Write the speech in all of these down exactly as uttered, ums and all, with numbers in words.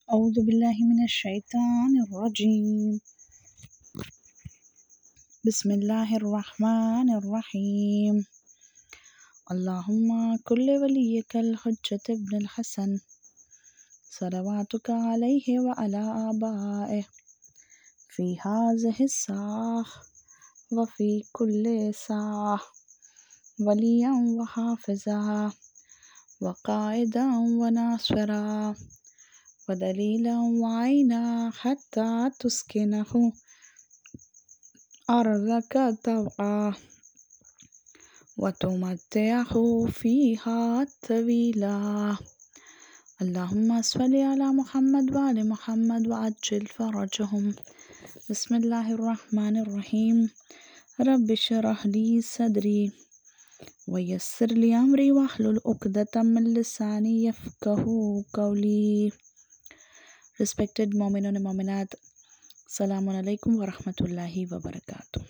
أعوذ بالله من الشيطان الرجيم بسم الله الرحمن الرحيم اللهم كل وليك الحجة ابن الحسن صلواتك عليه وعلى آبائه في هذه الساعة وفي كل ساعة وليا وحافظا وقائدا وناصرا ودليلا وعينا حتى تسكنه أرضك طوعا وتمتعه فيها طويلا اللهم صل على محمد وآل محمد وعجل فرجهم بسم الله الرحمن الرحيم رب اشرح لي صدري ويسر لي أمري واحلل عقدة من لساني يفقه قولي. Respected Momin and Mominat, Salamun alaikum wa rahmatullahi wa barakatuh.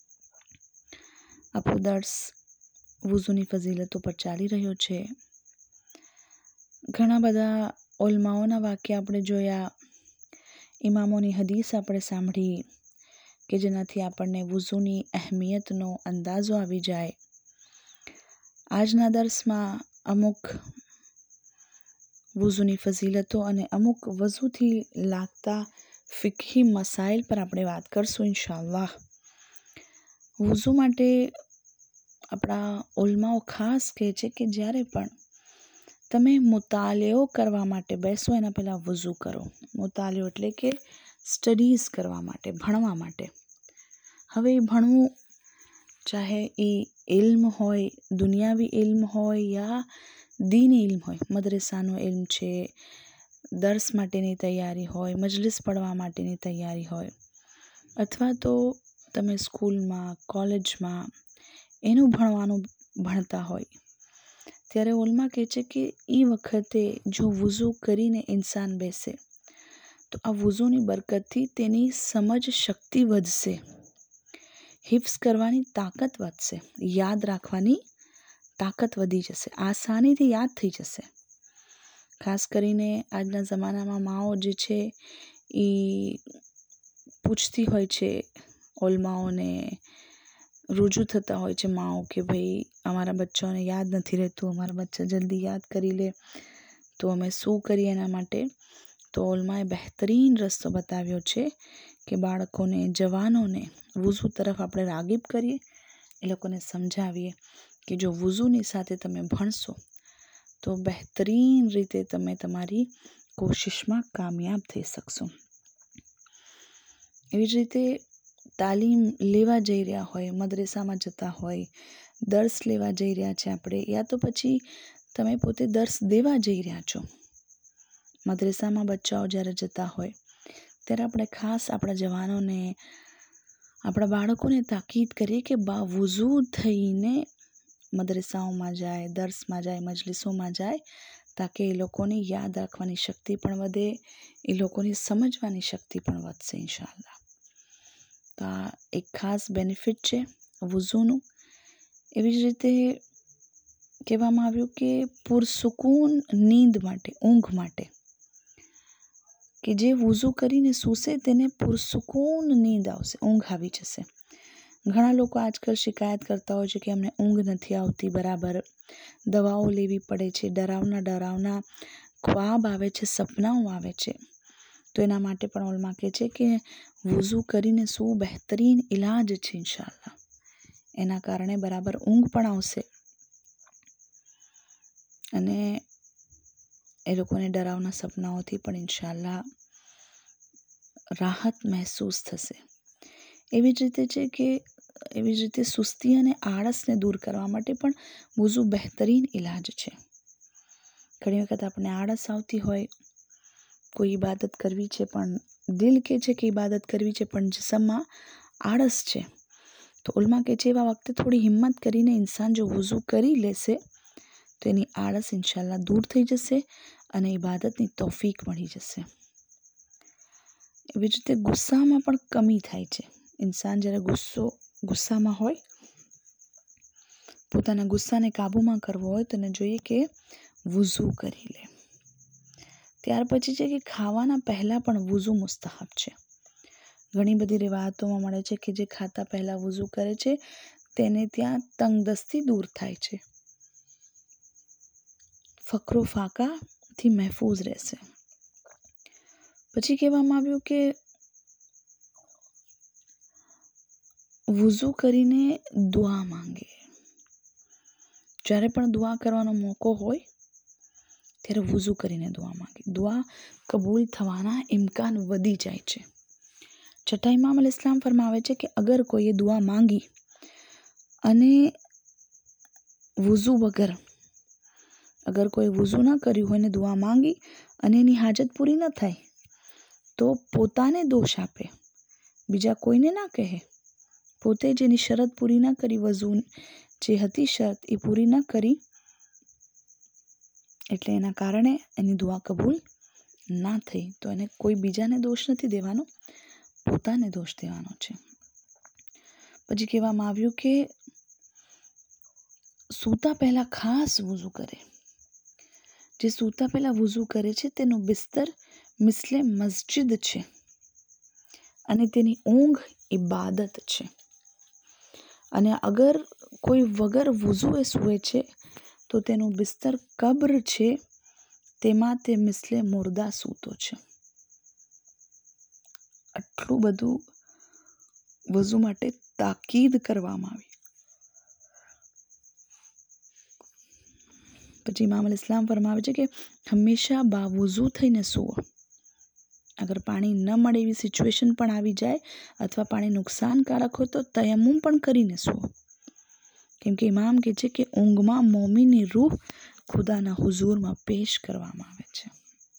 આપણો દર્સ વુઝુની ફઝીલતો પર ચાલી રહ્યો છે. ઘણા બધા ઓલમાઓના વાક્ય આપણે જોયા, ઇમામોની હદીસ આપણે સાંભળી કે જેનાથી આપણને વુઝુની અહેમિયતનો અંદાજો આવી જાય. આજના દર્સમાં અમુક વુઝુની ફઝીલતો અને અમુક વઝુથી લાગતા ફિકહી મસાઇલ પર આપણે વાત કરશું ઇન્શાઅલ્લાહ. વુઝુ માટે આપણા ઉલમાઓ ખાસ કહે છે કે જ્યારે પણ તમે મુતાલિયો કરવા માટે બેસો એના પહેલાં વુઝુ કરો. મુતાલિયો એટલે કે સ્ટડીઝ કરવા માટે, ભણવા માટે. હવે એ ભણવું ચાહે એ ઇલ્મ હોય, દુનિયાવી ઇલ્મ હોય યા દીની ઇલ્મ હોય, મદરસાનો ઇલ્મ છે, દર્સ માટેની તૈયારી હોય, મજલિસ પડવા માટેની તૈયારી હોય, અથવા તો તમે સ્કૂલમાં, કોલેજમાં એનું ભણવાનું ભણતા હોય, ત્યારે ઉલમા કહે છે કે એ વખતે જો વુઝુ કરીને ઇન્સાન બેસે તો આ વુઝુની બરકતથી તેની સમજ શક્તિ વધશે, હિફ્ઝ કરવાની તાકાત વધશે, યાદ રાખવાની તાકાત વધી જશે, આસાનીથી યાદ થઈ જશે. ખાસ કરીને આજના જમાનામાં માઓ જે છે એ પૂછતી હોય છે ઓલમાઓને, રૂજુ થતા હોય છે માઓ કે ભાઈ અમારા બચ્ચાઓને યાદ નથી રહેતું, અમારા બચ્ચા જલ્દી યાદ કરી લે તો અમે શું કરીએ એના માટે. તો ઓલમાએ બહેતરીન રસ્તો બતાવ્યો છે કે બાળકોને, જવાનોને વુઝુ તરફ આપણે રાગીબ કરીએ, એ લોકોને સમજાવીએ કે જો વુઝુની સાથે તમે ભણશો તો બહેતરીન રીતે તમે તમારી કોશિશમાં કામયાબ થઈ શકશો. એવી જ રીતે તાલીમ લેવા જઈ રહ્યા હોય, મદરસામાં જતા હોય, દર્સ લેવા જઈ રહ્યા છે આપણે, યા તો પછી તમે પોતે દર્સ દેવા જઈ રહ્યા છો. મદરસામાં બચ્ચાઓ જ્યારે જતા હોય ત્યારે આપણે ખાસ આપણા જવાનોને, આપણા બાળકોને તાકીદ કરીએ કે બા વુઝુ થઈને મદરસાઓમાં જાય, દર્સમાં જાય, મજલિસોમાં જાય, તાકે એ લોકોની યાદ રાખવાની શક્તિ પણ વધે, એ લોકોની સમજવાની શક્તિ પણ વધશે ઇન્શાઅલ્લાહ. તો આ એક ખાસ બેનિફિટ છે વુઝુનું. એવી જ રીતે કહેવામાં આવ્યું કે પુરસુકૂન નીંદ માટે, ઊંઘ માટે, કે જે વુઝુ કરીને સૂશે તેને પુરસુકૂન નીંદ આવશે, ઊંઘ આવી જશે. ઘણા લોકો આજકાલ શિકાયત કરતા હોય છે કે અમને ઊંઘ નથી આવતી બરાબર, દવાઓ લેવી પડે છે, ડરાવના ડરાવના ખ્વાબ આવે છે, સપનાઓ આવે છે. તો એના માટે પણ ઓલમા કહે છે કે વુઝુ કરીને શું બહેતરીન ઇલાજ છે ઇન્શાઅલ્લાહ. એના કારણે બરાબર ઊંઘ પણ આવશે અને એ લોકોને ડરાવના સપનાઓથી પણ ઇન્શાઅલ્લાહ રાહત મહેસૂસ થશે. એવી જ રીતે છે કે એવી જ રીતે સુસ્તી અને આળસને દૂર કરવા માટે પણ વુઝુ બહેતરીન ઇલાજ છે. ઘણી વખત આપણને આળસ આવતી હોય, કોઈ ઇબાદત કરવી છે પણ દિલ કહે છે કે ઇબાદત કરવી છે પણ જિસ્મમાં આળસ છે, તો ઉલમા કહે છે એવા વખતે થોડી હિંમત કરીને ઇન્સાન જો વુઝુ કરી લેશે તો એની આળસ ઇન્શાઅલ્લાહ દૂર થઈ જશે અને ઇબાદતની તૌફીક મળી જશે. એવી જ રીતે ગુસ્સામાં પણ કમી થાય છે. ઇન્સાન જ્યારે ગુસ્સો ગુસ્સામાં હોય, પોતાના ગુસ્સાને કાબૂમાં કરવો હોય તો એને જોઈએ કે વુઝુ કરી લે. ત્યાર પછી છે કે ખાવાના પહેલાં પણ વુઝુ મુસ્તહબ છે. ઘણી બધી રિવાયતોમાં મળે છે કે જે ખાતા પહેલાં વુઝુ કરે છે તેને ત્યાં તંગદસ્તી દૂર થાય છે, ફકરો ફાકાથી મહેફૂઝ રહેશે. પછી કહેવામાં આવ્યું કે વુઝુ કરીને દુઆ માંગે. જ્યારે પણ દુઆ કરવાનો મોકો હોય ત્યારે વુઝુ કરીને દુઆ માંગે. દુઆ કબૂલ થવાના ઇમ્કાન વધી જાય છે. છઠ્ઠા ઇમામ અલ ઇસ્લામ ફરમાવે છે કે અગર કોઈએ દુઆ માંગી અને વુઝુ વગર, અગર કોઈ વુઝુ ન કર્યું હોય ને દુઆ માંગી અને એની હાજત પૂરી ન થાય તો પોતાને દોષ આપે, બીજા કોઈને ના કહે. પોતે જેની શરત પૂરી ન કરી, વઝુ જે હતી શરત એ પૂરી ન કરી, એટલે એના કારણે એની દુઆ કબૂલ ના થઈ, તો એને કોઈ બીજાને દોષ નથી દેવાનો, પોતાને દોષ દેવાનો છે. પછી કહેવામાં આવ્યું કે સૂતા પહેલાં ખાસ વુઝુ કરે. જે સૂતા પહેલાં વુઝુ કરે છે તેનું બિસ્તર મિસલે મસ્જિદ છે અને તેની ઊંઘ ઇબાદત છે. અને અગર કોઈ વગર વુઝુએ સૂવે છે તો તેનું બિસ્તર કબ્ર છે, તેમાં તે મિસલે મુર્દા સૂતો છે. આટલું બધું વઝુ માટે તાકીદ કરવામાં આવી. પછી ઇમામ અલ ઇસ્લામ ફરમાવે છે કે હંમેશા બાવુઝુ થઈને સૂવો. અગર પાણી ન મળે એવી સિચ્યુએશન પણ આવી જાય અથવા પાણી નુકસાનકારક હોય તો તયમ્મુમ પણ કરીને સૂવો. કેમ કે ઇમામ કહે છે કે ઊંઘમાં મોમીની રૂહ ખુદાના હુઝુરમાં પેશ કરવામાં આવે છે.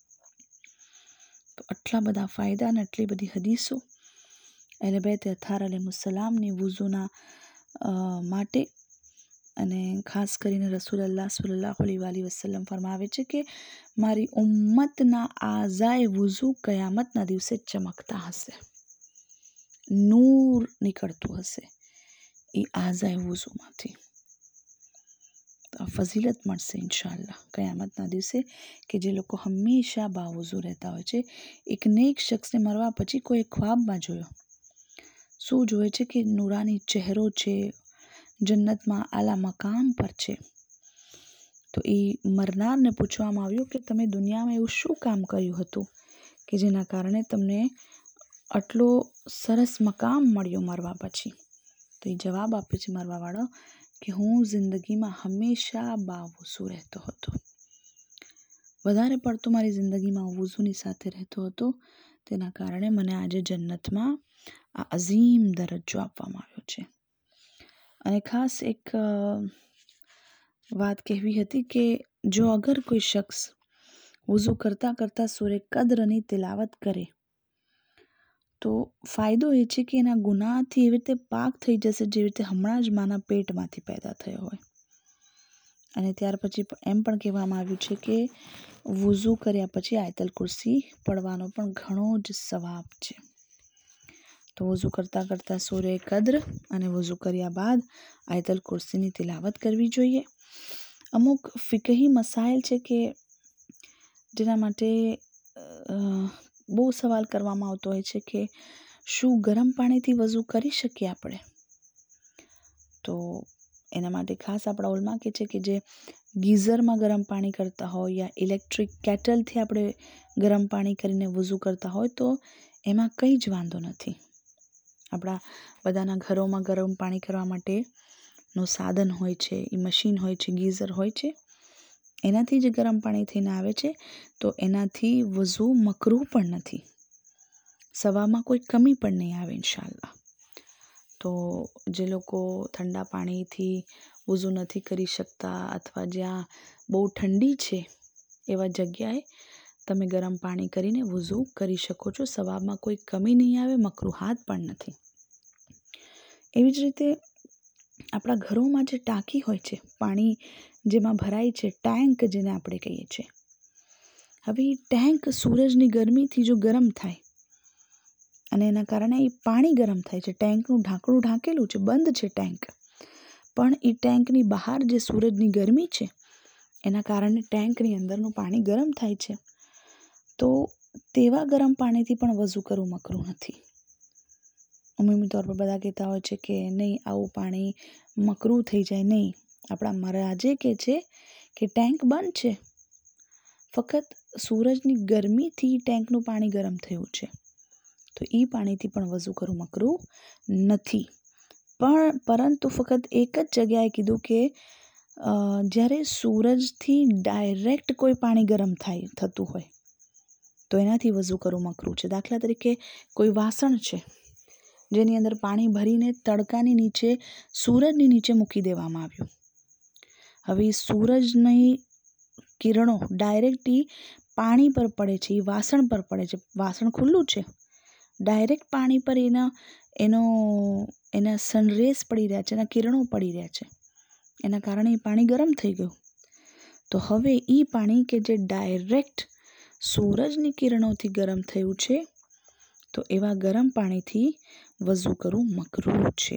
તો આટલા બધા ફાયદા અને આટલી બધી હદીસો અહલે બૈત અથાર અલૈહિસ્સલામની વુઝુના માટે, અને ખાસ કરીને રસૂલ અલ્લાહ સલ્લલ્લાહુ અલૈહિ વસલ્લમ ફરમાવે છે કે મારી ઉમ્મતના આઝાએ વુઝુ કયામતના દિવસે ચમકતા હશે, નૂર નીકળતું હશે એ આઝાએ વુઝુમાંથી. તો આ ફઝીલત મળશે ઇન્શાઅલ્લાહ કયામતના દિવસે કે જે લોકો હંમેશા બાવુઝુ રહેતા હોય છે. એક નેક શખ્સને મરવા પછી કોઈ ખ્વાબમાં જોયો. શું જોવે છે કે નૂરાની ચહેરો છે, જન્નતમાં આલા મકામ પર છે. તો એ મરનારને પૂછવામાં આવ્યું કે તમે દુનિયામાં એવું શું કામ કર્યું હતું કે જેના કારણે તમને આટલો સરસ મકામ મળ્યો મરવા પછી? તો એ જવાબ આપે છે મરવાવાળો કે હું જિંદગીમાં હંમેશા બાવુઝુ રહેતો હતો, વધારે પડતો મારી જિંદગીમાં વુઝુની સાથે રહેતો હતો, તેના કારણે મને આજે જન્નતમાં આ અઝીમ દરજ્જો આપવામાં આવ્યો છે. અને ખાસ એક વાત કહેવી હતી કે જો અગર કોઈ શખ્સ વુઝુ કરતાં કરતાં સૂરે કદ્રની તિલાવત કરે તો ફાયદો એ છે કે એના ગુનાહથી એવી રીતે પાક થઈ જશે જેવી રીતે હમણાં જ માના પેટમાંથી પેદા થયો હોય. અને ત્યાર પછી એમ પણ કહેવામાં આવ્યું છે કે વુઝુ કર્યા પછી આયતલ કુર્સી પડવાનો પણ ઘણો જ સવાબ છે. તો વુઝુ કરતાં કરતાં સૂરે કદ્ર અને વુઝુ કર્યા બાદ આયતલ કુર્સીની તિલાવત કરવી જોઈએ. અમુક ફિકહી મસાઇલ છે કે જેના માટે બહુ સવાલ કરવામાં આવતો હોય છે કે શું ગરમ પાણીથી વઝુ કરી શકીએ આપણે? તો એના માટે ખાસ આપણા ઉલમા કહે છે કે જે ગીઝરમાં ગરમ પાણી કરતા હોય યા ઇલેક્ટ્રિક કેટલથી આપણે ગરમ પાણી કરીને વઝુ કરતા હોય તો એમાં કંઈ જ વાંધો નથી. આપણા બધાના ઘરોમાં ગરમ પાણી કરવા માટેનું સાધન હોય છે, એ મશીન હોય છે, ગીઝર હોય છે, એનાથી જ ગરમ પાણી થઈને આવે છે. તો એનાથી વઝુ મકરૂહ પણ નથી, સવામાં કોઈ કમી પણ નહીં આવે ઇન્શાઅલ્લાહ. તો જે લોકો ઠંડા પાણીથી વઝુ નથી કરી શકતા અથવા જ્યાં બહુ ઠંડી છે એવા જગ્યાએ તમે ગરમ પાણી કરીને વઝુ કરી શકો છો, સવાબમાં કોઈ કમી નહીં આવે, મકરૂહાત પણ નથી. એવી જ રીતે આપણા ઘરોમાં જે ટાંકી હોય છે, પાણી જેમાં ભરાય છે, ટેન્ક જેને આપણે કહીએ છીએ, હવે એ ટેન્ક સૂરજની ગરમીથી જો ગરમ થાય અને એના કારણે એ પાણી ગરમ થાય છે, ટેન્કનું ઢાંકણું ઢાંકેલું છે, બંધ છે ટેન્ક, પણ એ ટેન્કની બહાર જે સૂરજની ગરમી છે એના કારણે ટેન્કની અંદરનું પાણી ગરમ થાય છે. તો તેવા ગરમ પાણીથી પણ વઝૂ કરવું મકરૂહ નથી. ઉમુમી તौर પર બધા કહેતા હોય છે કે નહીં, આવું પાણી મકરૂહ થઈ જાય. નહીં, આપણા મહારાજે કહે છે કે ટેન્ક બંધ છે, ફક્ત સૂરજની ગરમીથી ટેન્કનું પાણી ગરમ થયું છે, તો એ પાણીથી પણ વઝૂ કરવું મકરૂહ નથી. પણ પરંતુ ફક્ત એક જ જગ્યાએ કીધું કે જ્યારે સૂરજથી ડાયરેક્ટ કોઈ પાણી ગરમ થાય થતું હોય તો એનાથી વઝૂ કરવું મકરૂહ છે. દાખલા તરીકે કોઈ વાસણ છે જેની અંદર પાણી ભરીને તડકાની નીચે, સૂરજની નીચે મૂકી દેવામાં આવ્યું. હવે સૂરજની કિરણો ડાયરેક્ટલી પાણી પર પડે છે, એ વાસણ પર પડે છે. વાસણ ખુલ્લું છે, ડાયરેક્ટ પાણી પર એના એનો એના સનરેઝ પડી રહ્યા છે, એના કિરણો પડી રહ્યા છે, એના કારણે એ પાણી ગરમ થઈ ગયું. તો હવે એ પાણી કે જે ડાયરેક્ટ સૂરજની કિરણોથી ગરમ થયું છે, તો એવા ગરમ પાણીથી વઝૂ કરવું મકરૂહ છે.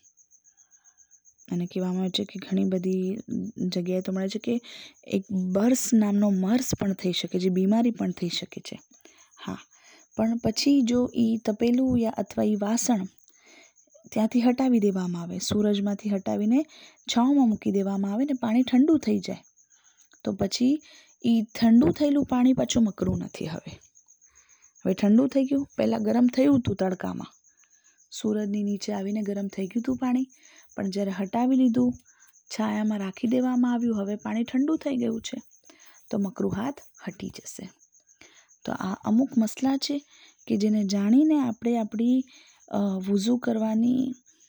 અને કહેવામાં આવે છે કે ઘણી બધી જગ્યાએ તો મળે છે કે એક બર્સ નામનો મર્સ પણ થઈ શકે, જે બીમારી પણ થઈ શકે છે. હા, પણ પછી જો એ તપેલું યા અથવા એ વાસણ ત્યાંથી હટાવી દેવામાં આવે, સૂરજમાંથી હટાવીને છાંવમાં મૂકી દેવામાં આવે ને પાણી ઠંડુ થઈ જાય, તો પછી એ ઠંડુ થયેલું પાણી પાછું મકરૂહ નથી. હવે હવે ઠંડુ થઈ ગયું, પહેલાં ગરમ થયું હતું તડકામાં, સૂરજની નીચે આવીને ગરમ થઈ ગયું હતું પાણી, પણ જ્યારે હટાવી લીધું, છાયામાં રાખી દેવામાં આવ્યું, હવે પાણી ઠંડુ થઈ ગયું છે, તો મકરૂહાત હટી જશે. તો આ અમુક મસલા છે કે જેને જાણીને આપણે આપણી વૂઝૂ કરવાની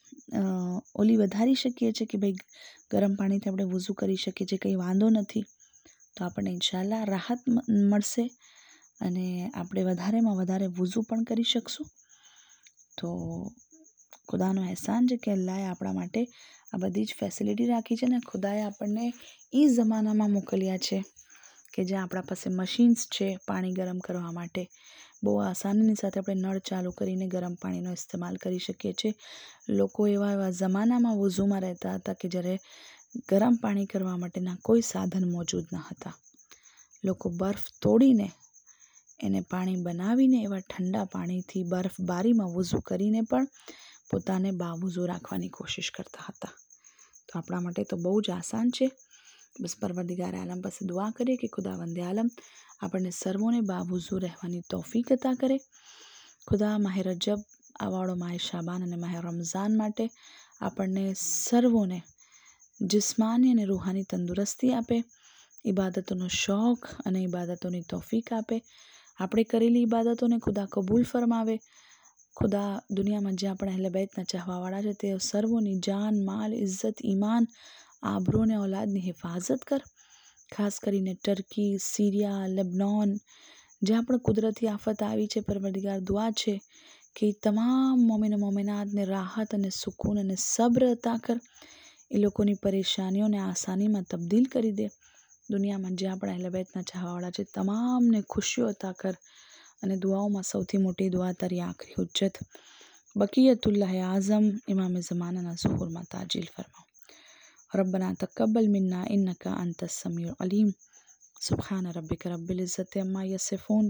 ઓલી વધારી શકીએ છીએ કે ભાઈ ગરમ પાણીથી આપણે વૂઝૂ કરી શકીએ છીએ, કંઈ વાંધો નથી. તો આપણને ઇન્શાલ્લાહ રાહત મળશે અને આપણે વધારેમાં વધારે વૂઝૂ પણ કરી શકશું. તો ખુદાનો અહેસાન છે કે અલ્લાહે આપણા માટે આ બધી જ ફેસિલિટી રાખી છે ને ખુદાએ આપણને એ જમાનામાં મોકલ્યા છે કે જ્યાં આપણા પાસે મશીન્સ છે પાણી ગરમ કરવા માટે. બહુ આસાનીની સાથે આપણે નળ ચાલુ કરીને ગરમ પાણીનો ઇસ્તેમાલ કરી શકીએ છીએ. લોકો એવા એવા જમાનામાં વૂઝૂમાં રહેતા હતા કે જ્યારે ગરમ પાણી કરવા માટેના કોઈ સાધન મોજૂદ ન હતા. લોકો બરફ તોડીને એને પાણી બનાવીને એવા ઠંડા પાણીથી બરફ બારીમાં વૂઝૂ કરીને પણ પોતાને બાવૂઝૂ રાખવાની કોશિશ કરતા હતા. તો આપણા માટે તો બહુ જ આસાન છે. બસ પરવરદિગાર આલમ પાસે દુઆ કરીએ કે ખુદાવંદે આલમ આપણને સર્વોને બાવૂઝૂ રહેવાની તૌફીક અતા કરે. ખુદા માહે રજબ આવાળો માહે શાબાન અને માહે રમઝાન માટે આપણને સર્વોને જિસ્માની અને રૂહાની તંદુરસ્તી આપે, ઇબાદતોનો શોખ અને ઇબાદતોની તૌફીક આપે. આપણે કરેલી ઇબાદતોને ખુદા કબૂલ ફરમાવે. ખુદા દુનિયામાં જે આપણા અહેલે બેતના ચાહવાવાળા છે તે સર્વોની જાન, માલ, ઇઝ્ઝત, ઈમાન, આબરૂ અને ઔલાદની હિફાજત કર. ખાસ કરીને ટર્કી, સિરિયા, લેબનોન જ્યાં પણ કુદરતી આફત આવી છે, પરવરદિગાર દુઆ છે કે તમામ મોમિન મોમિનાતને રાહત અને સુકૂન અને સબ્ર અતા કર. એ લોકોની પરેશાનીઓને આસાનીમાં તબદીલ કરી દે. દુનિયામાં જે આપણા અહેલે બેતના ચાહવાવાળા છે તમામને ખુશીઓ અતા કર. અને દુઆઓમાં સૌથી મોટી દુઆ તારી આખરી હુજ્જત બકીયતુલ્લાહ આઝમ ઇમામ ઝમાનાના ઝુહુરમાં તાજીલ ફરમાઓ. રબ્બના તકબ્બલ મિન્ના ઇન્નકા અંતસ સમીઉલ અલીમ. સુબ્હાન રબ્બિક રબ્બિલ ઇઝ્ઝતિ અમ્મા યસિફૂન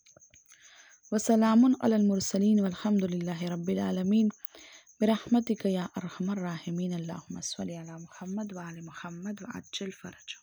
વસલાमुन अलल मुरसलीन वल्हम्दुलिल्लाहि रब्बिल आलमीन बिरहमतिका या अरहमर राहिमीन। अल्लाहुम्मा सल्लि अला मुहम्मद व आलि मुहम्मद व अज्जिल फरजहु।